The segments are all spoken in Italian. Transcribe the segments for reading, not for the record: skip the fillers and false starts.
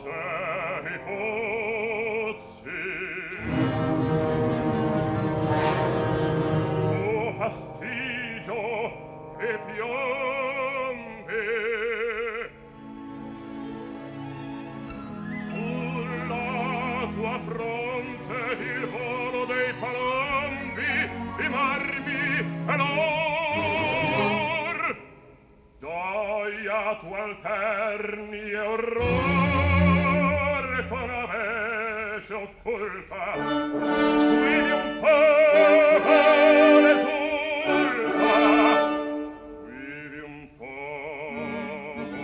sei pozzi, tuo fastidio che piombe sulla tua fronte il volo dei palombi, i marmi e l'or, gioia tu alterni e orrore con avece occulta, guidi un popolo esulta, guidi un popolo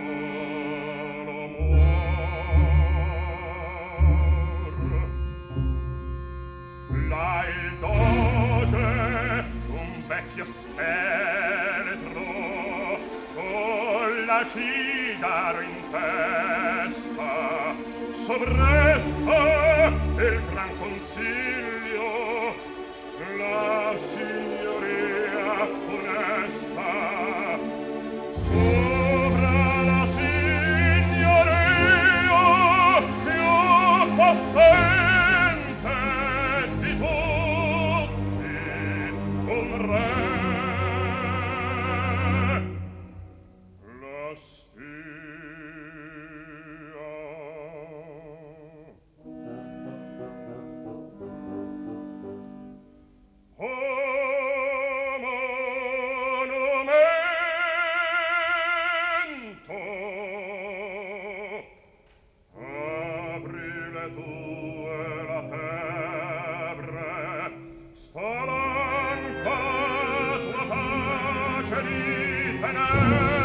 muor. Là il doge, un vecchio scheletro, con la cidaro in testa, sovressa il gran consiglio, la signoria funesta, sovra la signoria più possente di tutti, un re. La spia. Oh, monumento, apri le tue latebre, spalanca la tua face di tenebre.